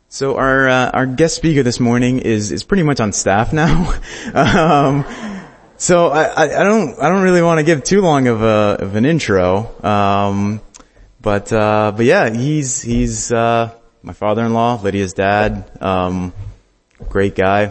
So our guest speaker this morning is pretty much on staff now. So I don't really want to give too long of an intro. But yeah, he's my father-in-law, Lydia's dad. Great guy.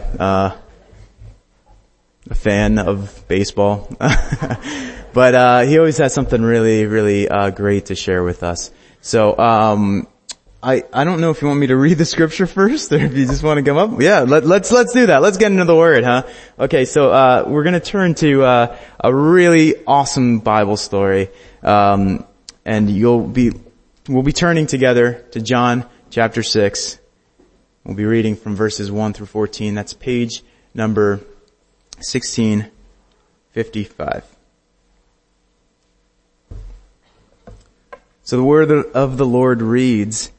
A fan of baseball. But he always has something really great to share with us. So I don't know if you want me to read the scripture first or if you just want to come up. Yeah, let's do that. Let's get into the word, huh? Okay, so we're going to turn to a really awesome Bible story. And we'll be turning together to John chapter 6. We'll be reading from verses 1 through 14. That's page number 1655. So the word of the Lord reads,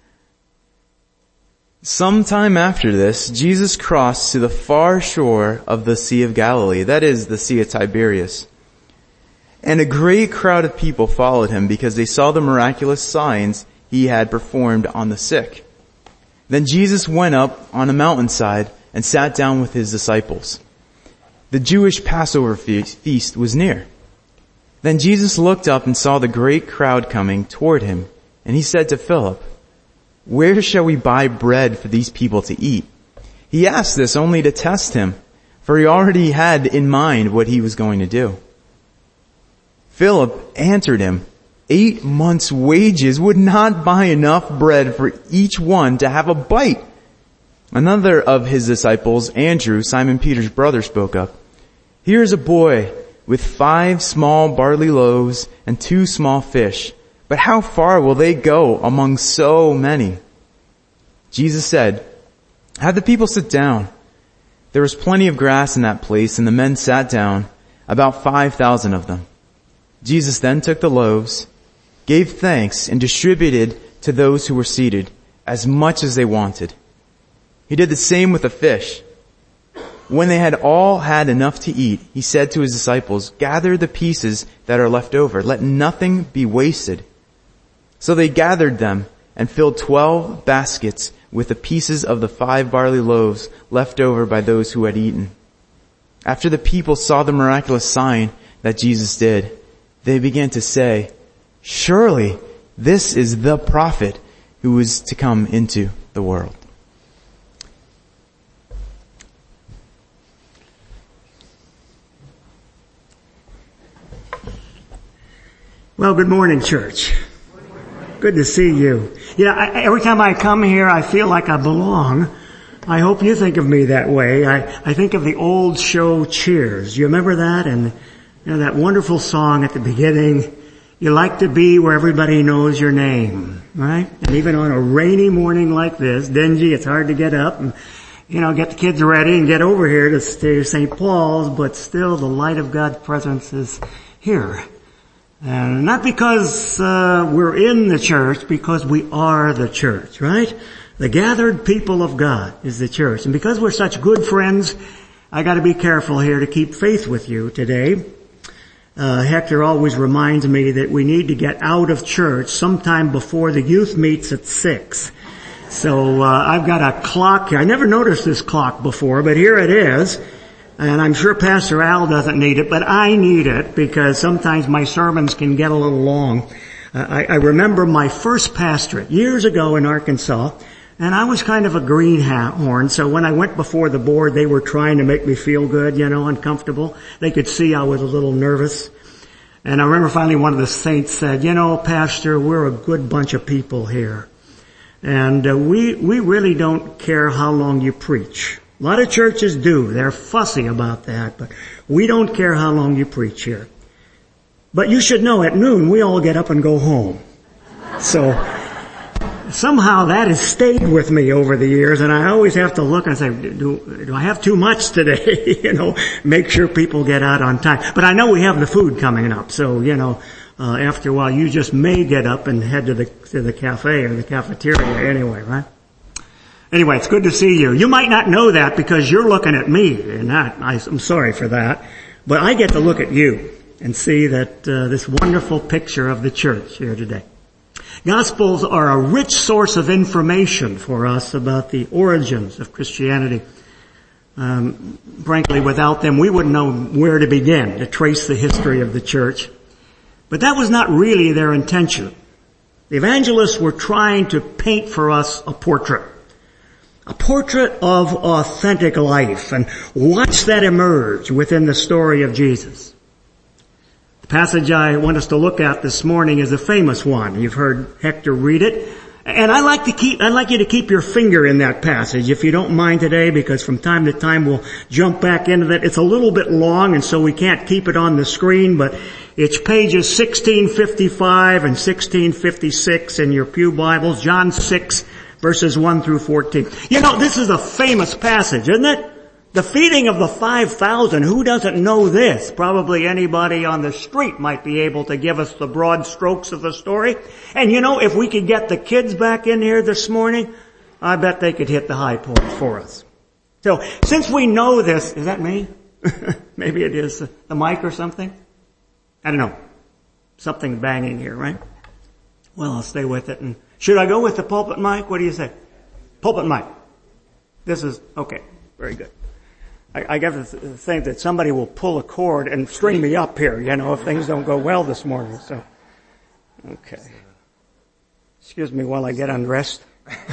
"Sometime after this, Jesus crossed to the far shore of the Sea of Galilee, that is, the Sea of Tiberias. And a great crowd of people followed him because they saw the miraculous signs he had performed on the sick. Then Jesus went up on a mountainside and sat down with his disciples. The Jewish Passover feast was near. Then Jesus looked up and saw the great crowd coming toward him, and he said to Philip, 'Where shall we buy bread for these people to eat?' He asked this only to test him, for he already had in mind what he was going to do. Philip answered him, 8 months' wages would not buy enough bread for each one to have a bite. Another of his disciples, Andrew, Simon Peter's brother, spoke up. 'Here is a boy with 5 small barley loaves and 2 small fish. But how far will they go among so many?' Jesus said, 'Have the people sit down.' There was plenty of grass in that place, and the men sat down, about 5,000 of them. Jesus then took the loaves, gave thanks, and distributed to those who were seated as much as they wanted. He did the same with the fish. When they had all had enough to eat, he said to his disciples, 'Gather the pieces that are left over. Let nothing be wasted.' So they gathered them and filled 12 baskets with the pieces of the 5 barley loaves left over by those who had eaten. After the people saw the miraculous sign that Jesus did, they began to say, 'Surely this is the prophet who is to come into the world.'" Well, good morning, church. Good to see you. Every time I come here, I feel like I belong. I hope you think of me that way. I think of the old show Cheers. You remember that? And that wonderful song at the beginning, "You like to be where everybody knows your name," right? And even on a rainy morning like this, dingy, it's hard to get up and, get the kids ready and get over here to St. Paul's, but still the light of God's presence is here. And not because we're in the church, because we are the church, right? The gathered people of God is the church. And because we're such good friends, I gotta be careful here to keep faith with you today. Hector always reminds me that we need to get out of church sometime before the youth meets at 6. So I've got a clock here. I never noticed this clock before, but here it is. And I'm sure Pastor Al doesn't need it, but I need it because sometimes my sermons can get a little long. I remember my first pastorate years ago in Arkansas, and I was kind of a greenhorn. So when I went before the board, they were trying to make me feel good, uncomfortable. They could see I was a little nervous. And I remember finally one of the saints said, "Pastor, we're a good bunch of people here. And we really don't care how long you preach. A lot of churches do. They're fussy about that, but we don't care how long you preach here. But you should know at noon we all get up and go home." So somehow that has stayed with me over the years, and I always have to look and say, do I have too much today? Make sure people get out on time. But I know we have the food coming up, so after a while you just may get up and head to the cafe or the cafeteria anyway, right? Anyway, it's good to see you. You might not know that because you're looking at me, and I'm sorry for that. But I get to look at you and see that this wonderful picture of the church here today. Gospels are a rich source of information for us about the origins of Christianity. Frankly, without them, we wouldn't know where to begin to trace the history of the church. But that was not really their intention. The evangelists were trying to paint for us a portrait of authentic life, and watch that emerge within the story of Jesus. The passage I want us to look at this morning is a famous one. You've heard Hector read it. And I'd like you to keep your finger in that passage, if you don't mind today, because from time to time we'll jump back into that. It's a little bit long, and so we can't keep it on the screen, but it's pages 1655 and 1656 in your pew Bibles, John 6, verses 1 through 14. You know, this is a famous passage, isn't it? The feeding of the 5,000, who doesn't know this? Probably anybody on the street might be able to give us the broad strokes of the story. And you know, if we could get the kids back in here this morning, I bet they could hit the high points for us. So, since we know this, is that me? Maybe it is the mic or something? I don't know. Something banging here, right? Well, I'll stay with it. And should I go with the pulpit mic? What do you say? Pulpit mic. This is, okay, very good. I get to think that somebody will pull a cord and string me up here, you know, if things don't go well this morning. So, okay. Excuse me while I get undressed.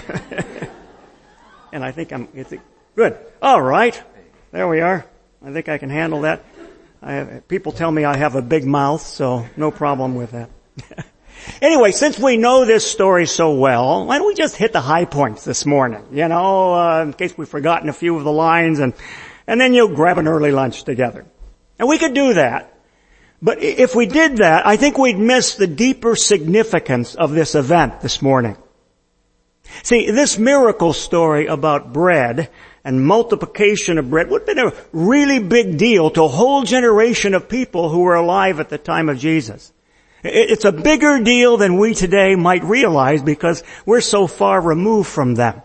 And I think good. All right. There we are. I think I can handle that. People tell me I have a big mouth, so no problem with that. Anyway, since we know this story so well, why don't we just hit the high points this morning? You know, in case we've forgotten a few of the lines, and then you'll grab an early lunch together. And we could do that. But if we did that, I think we'd miss the deeper significance of this event this morning. See, this miracle story about bread and multiplication of bread would have been a really big deal to a whole generation of people who were alive at the time of Jesus. It's a bigger deal than we today might realize because we're so far removed from them.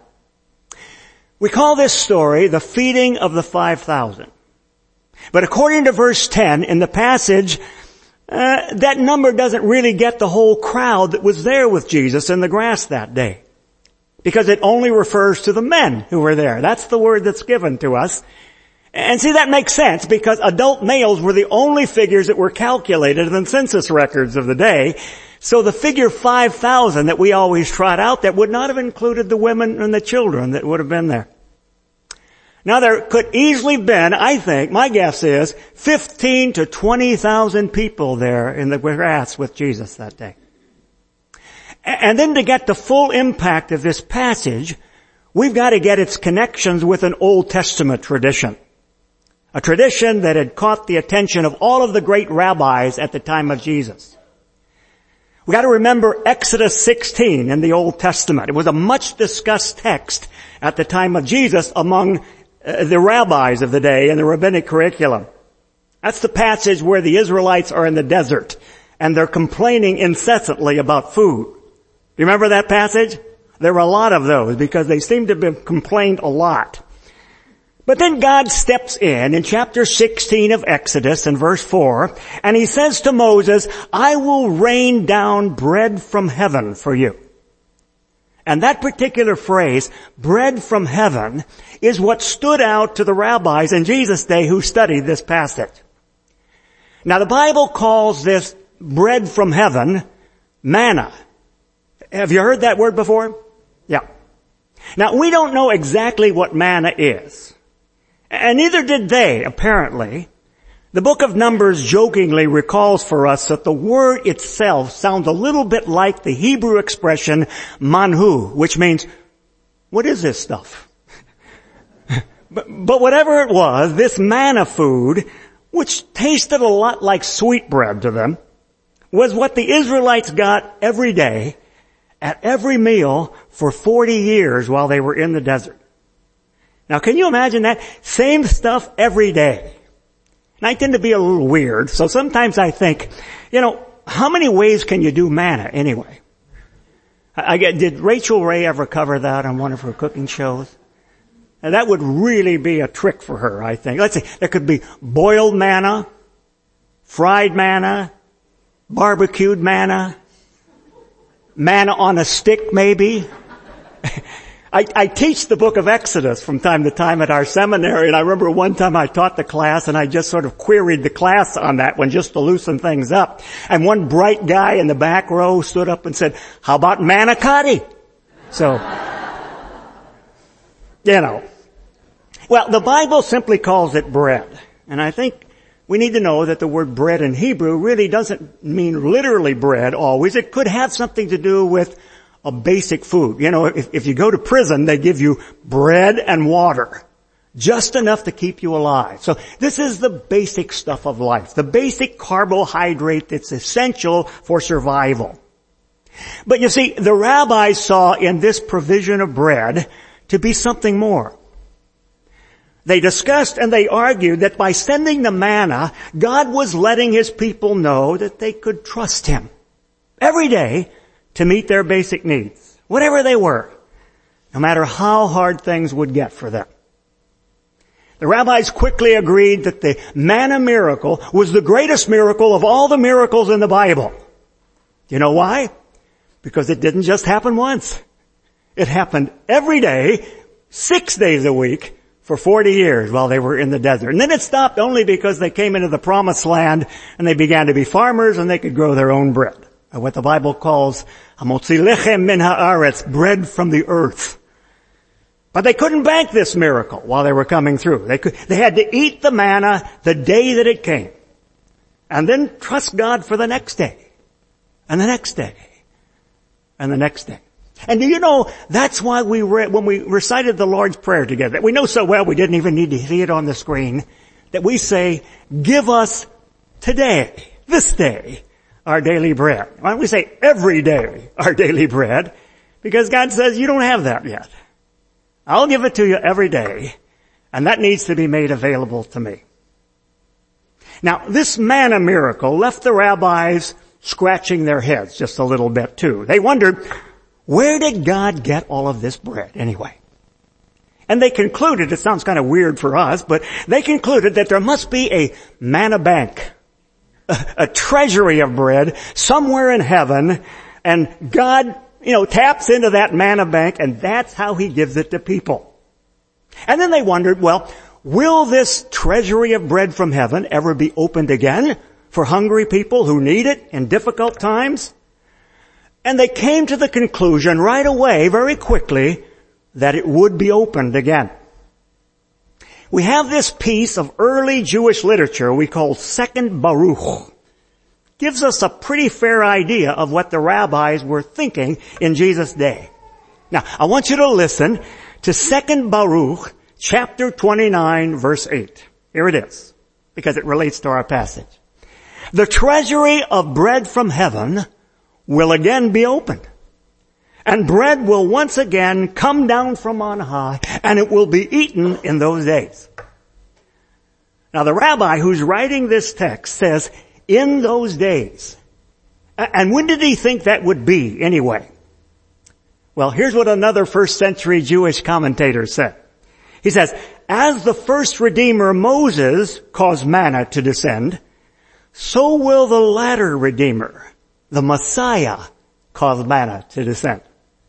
We call this story the feeding of the 5,000. But according to verse 10 in the passage, that number doesn't really get the whole crowd that was there with Jesus in the grass that day. Because it only refers to the men who were there. That's the word that's given to us. And see, that makes sense because adult males were the only figures that were calculated in the census records of the day. So the figure 5,000 that we always trot out, that would not have included the women and the children that would have been there. Now there could easily have been, I think, my guess is, 15 to 20,000 people there in the grass with Jesus that day. And then to get the full impact of this passage, we've got to get its connections with an Old Testament tradition. A tradition that had caught the attention of all of the great rabbis at the time of Jesus. We've got to remember Exodus 16 in the Old Testament. It was a much discussed text at the time of Jesus among the rabbis of the day in the rabbinic curriculum. That's the passage where the Israelites are in the desert and they're complaining incessantly about food. You remember that passage? There were a lot of those because they seem to have complained a lot. But then God steps in chapter 16 of Exodus in verse 4, and he says to Moses, I will rain down bread from heaven for you. And that particular phrase, bread from heaven, is what stood out to the rabbis in Jesus' day who studied this passage. Now the Bible calls this bread from heaven manna. Have you heard that word before? Yeah. Now we don't know exactly what manna is. And neither did they, apparently. The book of Numbers jokingly recalls for us that the word itself sounds a little bit like the Hebrew expression manhu, which means, what is this stuff? But whatever it was, this manna food, which tasted a lot like sweetbread to them, was what the Israelites got every day, at every meal, for 40 years while they were in the desert. Now can you imagine that? Same stuff every day. And I tend to be a little weird, so sometimes I think, how many ways can you do manna anyway? Did Rachel Ray ever cover that on one of her cooking shows? Now that would really be a trick for her, I think. Let's see, there could be boiled manna, fried manna, barbecued manna. Manna on a stick, maybe. I teach the book of Exodus from time to time at our seminary, and I remember one time I taught the class and I just sort of queried the class on that one just to loosen things up. And one bright guy in the back row stood up and said, "How about manicotti?" So, Well, the Bible simply calls it bread. And I think we need to know that the word bread in Hebrew really doesn't mean literally bread always. It could have something to do with a basic food. If you go to prison, they give you bread and water. Just enough to keep you alive. So this is the basic stuff of life. The basic carbohydrate that's essential for survival. But you see, the rabbis saw in this provision of bread to be something more. They discussed and they argued that by sending the manna, God was letting His people know that they could trust Him every day to meet their basic needs, whatever they were, no matter how hard things would get for them. The rabbis quickly agreed that the manna miracle was the greatest miracle of all the miracles in the Bible. Do you know why? Because it didn't just happen once. It happened every day, 6 days a week, for 40 years while they were in the desert. And then it stopped only because they came into the promised land and they began to be farmers and they could grow their own bread. What the Bible calls hamotzi lechem min haaretz, bread from the earth. But they couldn't bank this miracle while they were coming through. They had to eat the manna the day that it came. And then trust God for the next day. And the next day. And the next day. And do you know, that's why when we recited the Lord's Prayer together, we know so well we didn't even need to see it on the screen, that we say, "Give us today, this day, our daily bread." Why don't we say every day our daily bread? Because God says you don't have that yet. I'll give it to you every day, and that needs to be made available to me. Now, this manna miracle left the rabbis scratching their heads just a little bit too. They wondered, where did God get all of this bread anyway? And they concluded, it sounds kind of weird for us, but they concluded that there must be a manna bank, a treasury of bread somewhere in heaven, and God, taps into that manna bank, and that's how He gives it to people. And then they wondered, well, will this treasury of bread from heaven ever be opened again for hungry people who need it in difficult times? And they came to the conclusion right away, very quickly, that it would be opened again. We have this piece of early Jewish literature we call Second Baruch. Gives us a pretty fair idea of what the rabbis were thinking in Jesus' day. Now, I want you to listen to Second Baruch, chapter 29, verse 8. Here it is, because it relates to our passage. The treasury of bread from heaven will again be opened, and bread will once again come down from on high, and it will be eaten in those days. Now the rabbi who's writing this text says, in those days. And when did he think that would be anyway? Well, here's what another first century Jewish commentator said. He says, as the first Redeemer Moses caused manna to descend, so will the latter Redeemer, the Messiah, cause manna to descend.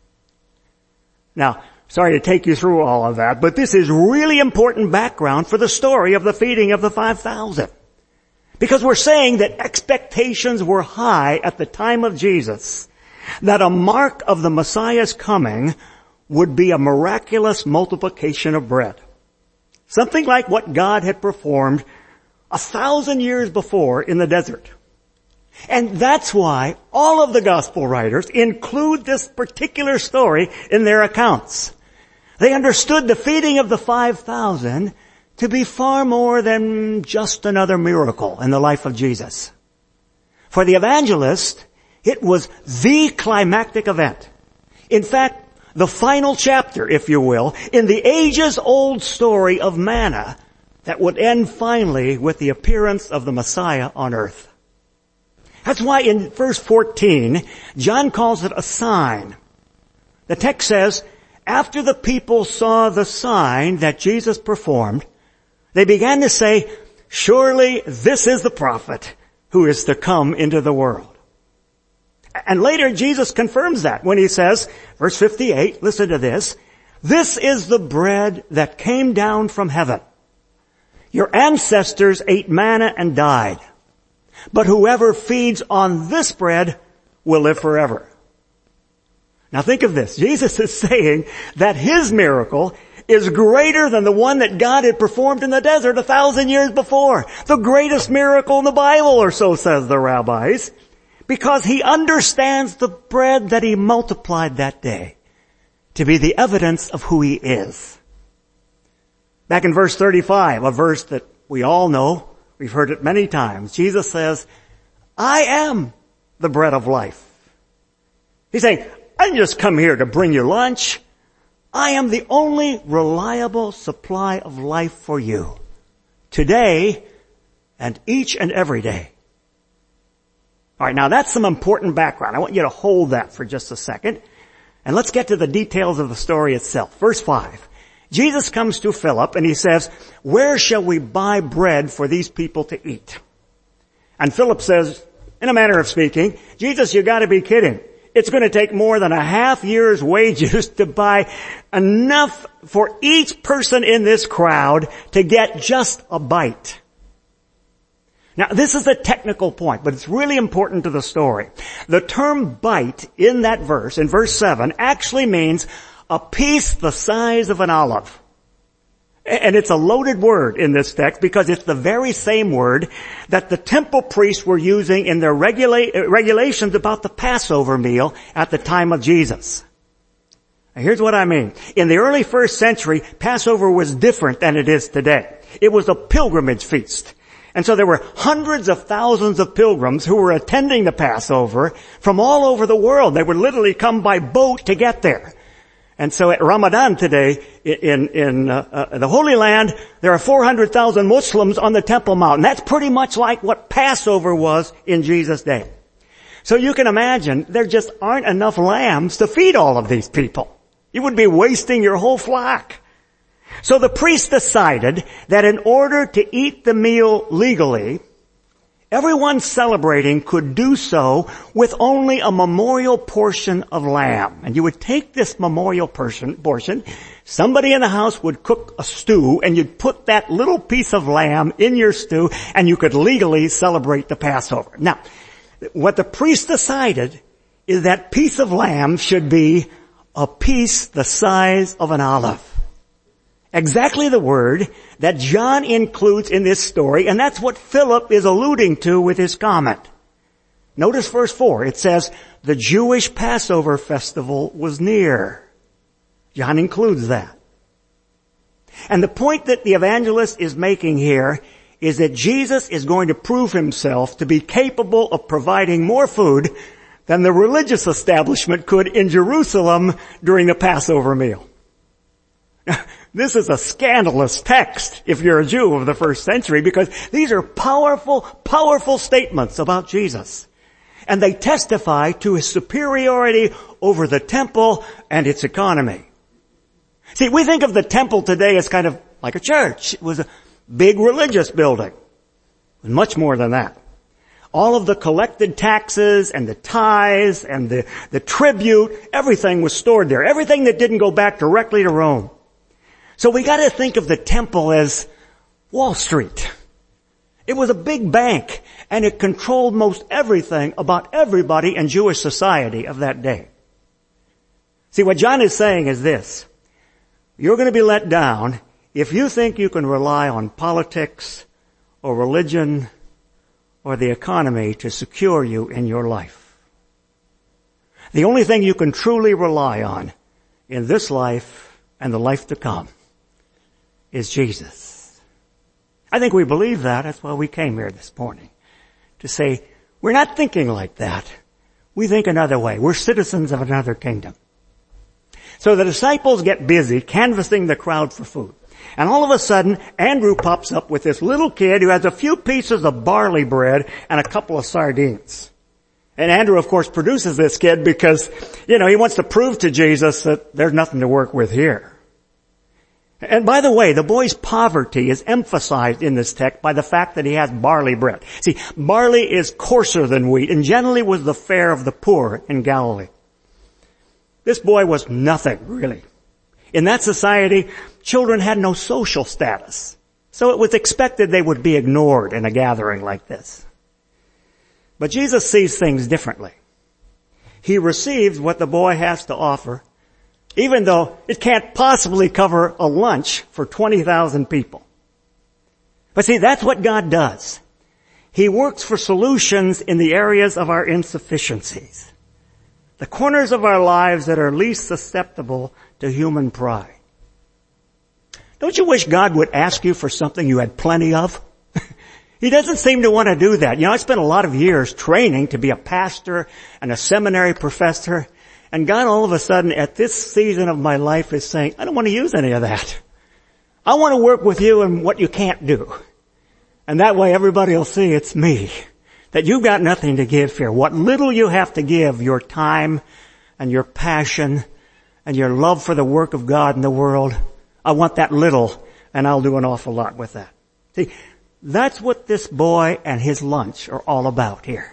Now, sorry to take you through all of that, but this is really important background for the story of the feeding of the 5,000. Because we're saying that expectations were high at the time of Jesus, that a mark of the Messiah's coming would be a miraculous multiplication of bread. Something like what God had performed 1,000 years before in the desert. And that's why all of the gospel writers include this particular story in their accounts. They understood the feeding of the 5,000 to be far more than just another miracle in the life of Jesus. For the evangelist, it was the climactic event. In fact, the final chapter, if you will, in the ages-old story of manna that would end finally with the appearance of the Messiah on earth. That's why in verse 14, John calls it a sign. The text says, after the people saw the sign that Jesus performed, they began to say, surely this is the prophet who is to come into the world. And later Jesus confirms that when he says, verse 58, listen to this, "This is the bread that came down from heaven. Your ancestors ate manna and died. But whoever feeds on this bread will live forever." Now think of this. Jesus is saying that his miracle is greater than the one that God had performed in the desert 1,000 years before. The greatest miracle in the Bible, or so says the rabbis, because he understands the bread that he multiplied that day to be the evidence of who he is. Back in verse 35, a verse that we all know, we've heard it many times, Jesus says, "I am the bread of life." He's saying, I didn't just come here to bring you lunch. I am the only reliable supply of life for you, today and each and every day. All right, now that's some important background. I want you to hold that for just a second. And let's get to the details of the story itself. Verse 5. Jesus comes to Philip and he says, "Where shall we buy bread for these people to eat?" And Philip says, in a manner of speaking, "Jesus, you gotta be kidding. It's going to take more than a half year's wages to buy enough for each person in this crowd to get just a bite." Now, this is a technical point, but it's really important to the story. The term bite in that verse, in verse 7, actually means a piece the size of an olive. And it's a loaded word in this text because it's the very same word that the temple priests were using in their regulations about the Passover meal at the time of Jesus. Now here's what I mean. In the early first century, Passover was different than it is today. It was a pilgrimage feast. And so there were hundreds of thousands of pilgrims who were attending the Passover from all over the world. They would literally come by boat to get there. And so at Ramadan today, in the Holy Land, there are 400,000 Muslims on the Temple Mount. And that's pretty much like what Passover was in Jesus' day. So you can imagine there just aren't enough lambs to feed all of these people. You would be wasting your whole flock. So the priest decided that in order to eat the meal legally, everyone celebrating could do so with only a memorial portion of lamb. And you would take this memorial portion, somebody in the house would cook a stew, and you'd put that little piece of lamb in your stew, and you could legally celebrate the Passover. Now, what the priest decided is that piece of lamb should be a piece the size of an olive. Exactly the word that John includes in this story, and that's what Philip is alluding to with his comment. Notice verse 4. It says, the Jewish Passover festival was near. John includes that. And the point that the evangelist is making here is that Jesus is going to prove himself to be capable of providing more food than the religious establishment could in Jerusalem during the Passover meal. This is a scandalous text if you're a Jew of the first century, because these are powerful, powerful statements about Jesus. And they testify to his superiority over the temple and its economy. See, we think of the temple today as kind of like a church. It was a big religious building. Much more than that. All of the collected taxes and the tithes and the tribute, everything was stored there. Everything that didn't go back directly to Rome. So we got to think of the temple as Wall Street. It was a big bank, and it controlled most everything about everybody in Jewish society of that day. See, what John is saying is this. You're going to be let down if you think you can rely on politics or religion or the economy to secure you in your life. The only thing you can truly rely on in this life and the life to come is Jesus. I think we believe that. That's why we came here this morning. To say, we're not thinking like that. We think another way. We're citizens of another kingdom. So the disciples get busy canvassing the crowd for food. And all of a sudden, Andrew pops up with this little kid who has a few pieces of barley bread and a couple of sardines. And Andrew, of course, produces this kid because, he wants to prove to Jesus that there's nothing to work with here. And by the way, the boy's poverty is emphasized in this text by the fact that he has barley bread. See, barley is coarser than wheat and generally was the fare of the poor in Galilee. This boy was nothing, really. In that society, children had no social status. So it was expected they would be ignored in a gathering like this. But Jesus sees things differently. He receives what the boy has to offer, even though it can't possibly cover a lunch for 20,000 people. But see, that's what God does. He works for solutions in the areas of our insufficiencies, the corners of our lives that are least susceptible to human pride. Don't you wish God would ask you for something you had plenty of? He doesn't seem to want to do that. You know, I spent a lot of years training to be a pastor and a seminary professor, and God all of a sudden at this season of my life is saying, I don't want to use any of that. I want to work with you in what you can't do. And that way everybody will see it's me. That you've got nothing to give here. What little you have to give, your time and your passion and your love for the work of God in the world, I want that little, and I'll do an awful lot with that. See, that's what this boy and his lunch are all about here.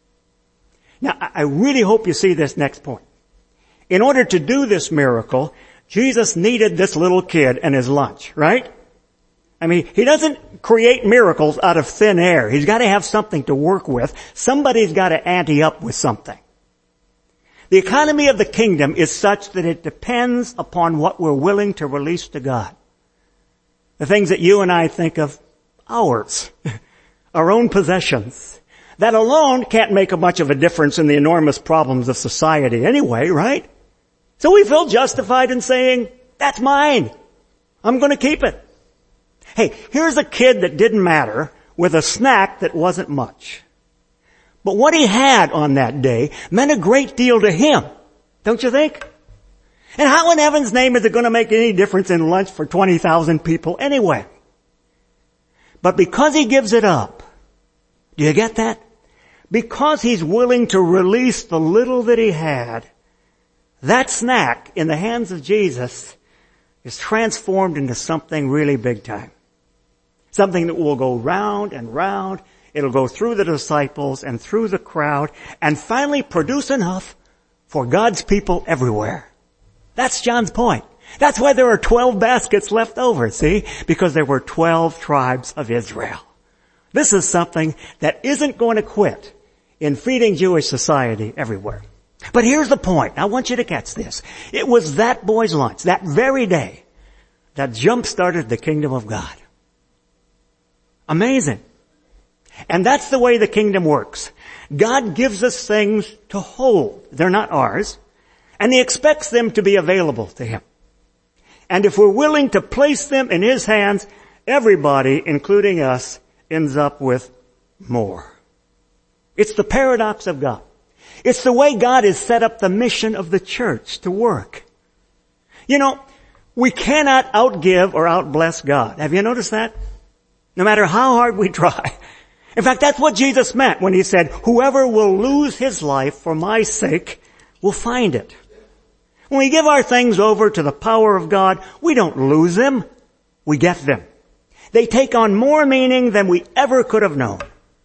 Now, I really hope you see this next point. In order to do this miracle, Jesus needed this little kid and his lunch, right? I mean, he doesn't create miracles out of thin air. He's got to have something to work with. Somebody's got to ante up with something. The economy of the kingdom is such that it depends upon what we're willing to release to God. The things that you and I think of ours, our own possessions. That alone can't make much of a difference in the enormous problems of society anyway, right? So we feel justified in saying, that's mine. I'm going to keep it. Hey, here's a kid that didn't matter with a snack that wasn't much. But what he had on that day meant a great deal to him, don't you think? And how in heaven's name is it going to make any difference in lunch for 20,000 people anyway? But because he gives it up, do you get that? Because he's willing to release the little that he had, that snack in the hands of Jesus is transformed into something really big time. Something that will go round and round. It'll go through the disciples and through the crowd and finally produce enough for God's people everywhere. That's John's point. That's why there are 12 baskets left over, see? Because there were 12 tribes of Israel. This is something that isn't going to quit in feeding Jewish society everywhere. But here's the point. I want you to catch this. It was that boy's lunch, that very day, that jump-started the kingdom of God. Amazing. And that's the way the kingdom works. God gives us things to hold. They're not ours. And He expects them to be available to Him. And if we're willing to place them in His hands, everybody, including us, ends up with more. It's the paradox of God. It's the way God has set up the mission of the church to work. You know, we cannot outgive or outbless God. Have you noticed that? No matter how hard we try. In fact, that's what Jesus meant when He said, whoever will lose his life for my sake will find it. When we give our things over to the power of God, we don't lose them. We get them. They take on more meaning than we ever could have known.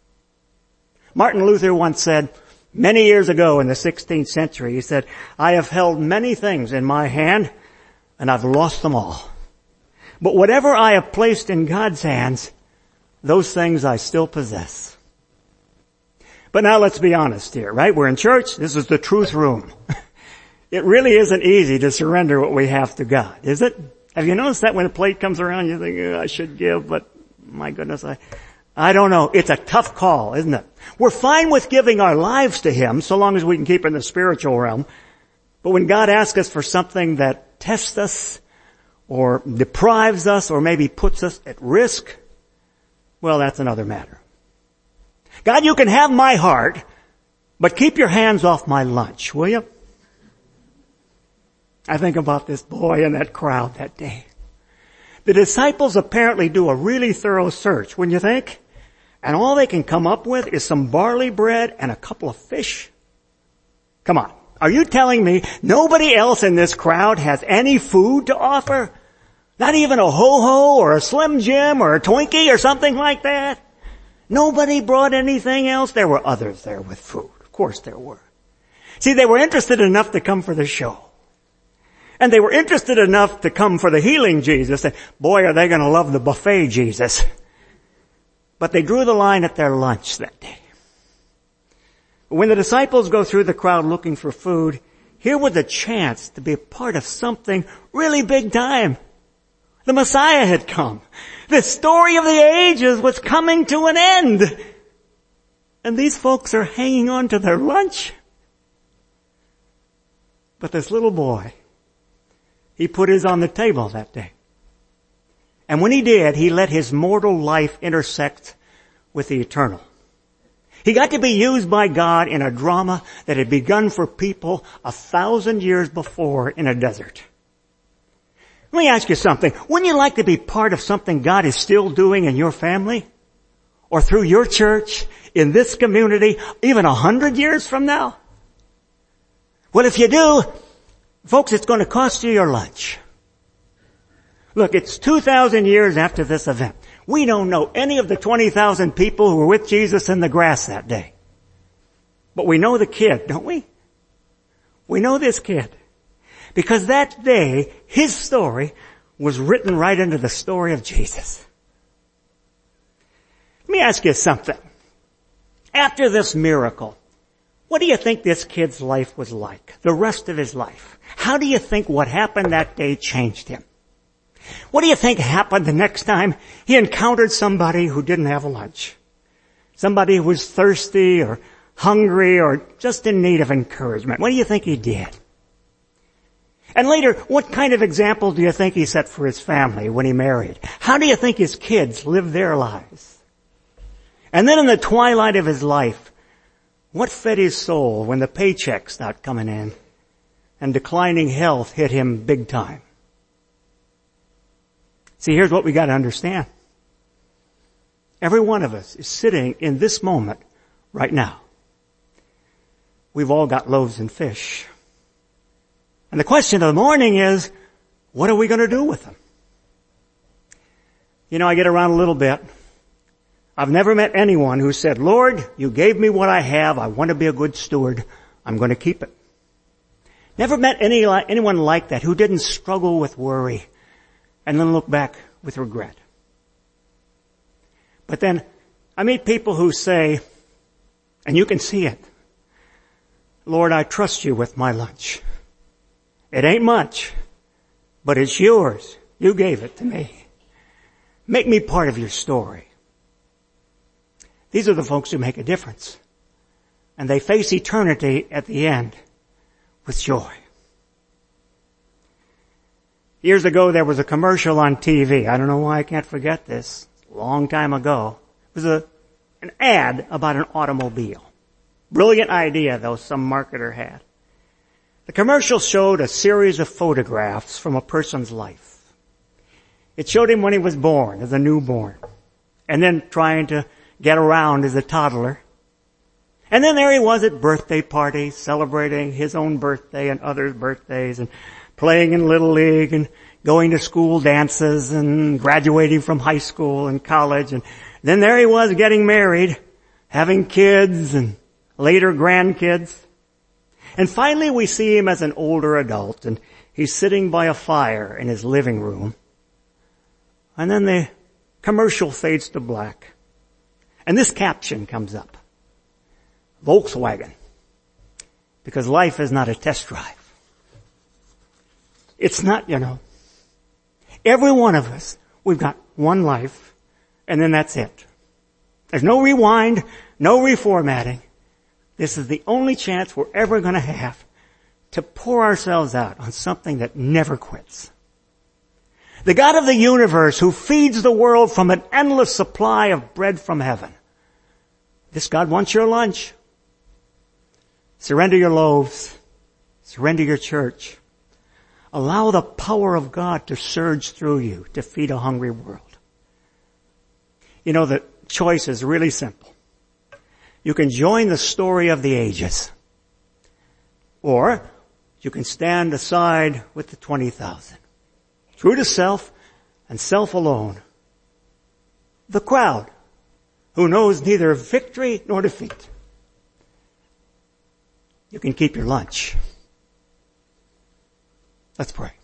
Martin Luther once said, many years ago in the 16th century, he said, I have held many things in my hand and I've lost them all. But whatever I have placed in God's hands, those things I still possess. But now let's be honest here, right? We're in church. This is the truth room. It really isn't easy to surrender what we have to God, is it? Have you noticed that when a plate comes around, you think, I should give, but my goodness, I don't know. It's a tough call, isn't it? We're fine with giving our lives to Him so long as we can keep in the spiritual realm. But when God asks us for something that tests us or deprives us or maybe puts us at risk, well, that's another matter. God, you can have my heart, but keep your hands off my lunch, will you? I think about this boy in that crowd that day. The disciples apparently do a really thorough search, wouldn't you think? And all they can come up with is some barley bread and a couple of fish. Come on. Are you telling me nobody else in this crowd has any food to offer? Not even a Ho-Ho or a Slim Jim or a Twinkie or something like that. Nobody brought anything else. There were others there with food. Of course there were. See, they were interested enough to come for the show. And they were interested enough to come for the healing Jesus. And boy, are they going to love the buffet Jesus. But they drew the line at their lunch that day. When the disciples go through the crowd looking for food, here was a chance to be a part of something really big time. The Messiah had come. The story of the ages was coming to an end. And these folks are hanging on to their lunch. But this little boy, he put his on the table that day. And when he did, he let his mortal life intersect with the eternal. He got to be used by God in a drama that had begun for people 1,000 years before in a desert. Let me ask you something. Wouldn't you like to be part of something God is still doing in your family? Or through your church, in this community, even 100 years from now? Well, if you do, folks, it's going to cost you your lunch. Look, it's 2,000 years after this event. We don't know any of the 20,000 people who were with Jesus in the grass that day. But we know the kid, don't we? We know this kid. Because that day, his story was written right into the story of Jesus. Let me ask you something. After this miracle, what do you think this kid's life was like? The rest of his life. How do you think what happened that day changed him? What do you think happened the next time he encountered somebody who didn't have lunch? Somebody who was thirsty or hungry or just in need of encouragement. What do you think he did? And later, what kind of example do you think he set for his family when he married? How do you think his kids lived their lives? And then in the twilight of his life, what fed his soul when the paychecks stopped coming in and declining health hit him big time? See, here's what we got to understand. Every one of us is sitting in this moment right now. We've all got loaves and fish. And the question of the morning is, what are we going to do with them? You know, I get around a little bit. I've never met anyone who said, Lord, you gave me what I have. I want to be a good steward. I'm going to keep it. Never met anyone like that who didn't struggle with worry and then look back with regret. But then I meet people who say, and you can see it, Lord, I trust you with my lunch. It ain't much, but it's yours. You gave it to me. Make me part of your story. These are the folks who make a difference. And they face eternity at the end with joy. Years ago, there was a commercial on TV. I don't know why I can't forget this. A long time ago. It was an ad about an automobile. Brilliant idea, though, some marketer had. The commercial showed a series of photographs from a person's life. It showed him when he was born, as a newborn, and then trying to get around as a toddler. And then there he was at birthday parties, celebrating his own birthday and others' birthdays, and playing in Little League, and going to school dances, and graduating from high school and college. And then there he was getting married, having kids, and later grandkids. And finally we see him as an older adult, and he's sitting by a fire in his living room. And then the commercial fades to black. And this caption comes up. Volkswagen. Because life is not a test drive. It's not, Every one of us, we've got one life, and then that's it. There's no rewind, no reformatting. This is the only chance we're ever going to have to pour ourselves out on something that never quits. The God of the universe who feeds the world from an endless supply of bread from heaven. This God wants your lunch. Surrender your loaves. Surrender your church. Allow the power of God to surge through you to feed a hungry world. The choice is really simple. You can join the story of the ages. Or you can stand aside with the 20,000. True to self, and self alone. The crowd, who knows neither victory nor defeat. You can keep your lunch. Let's pray.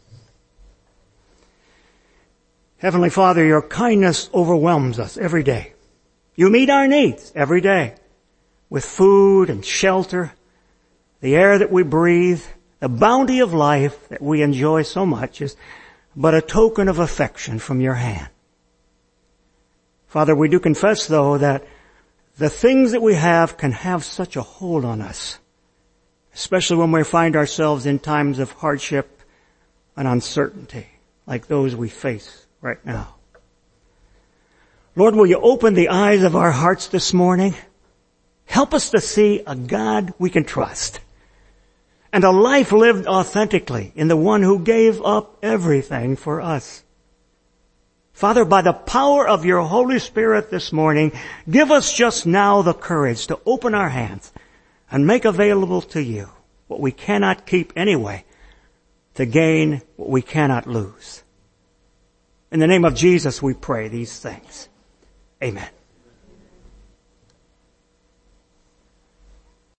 Heavenly Father, your kindness overwhelms us every day. You meet our needs every day with food and shelter, the air that we breathe, the bounty of life that we enjoy so much is but a token of affection from your hand. Father, we do confess, though, that the things that we have can have such a hold on us, especially when we find ourselves in times of hardship and uncertainty like those we face right now. Lord, will you open the eyes of our hearts this morning? Help us to see a God we can trust and a life lived authentically in the one who gave up everything for us. Father, by the power of your Holy Spirit this morning, give us just now the courage to open our hands and make available to you what we cannot keep anyway, to gain what we cannot lose. In the name of Jesus we pray these things. Amen.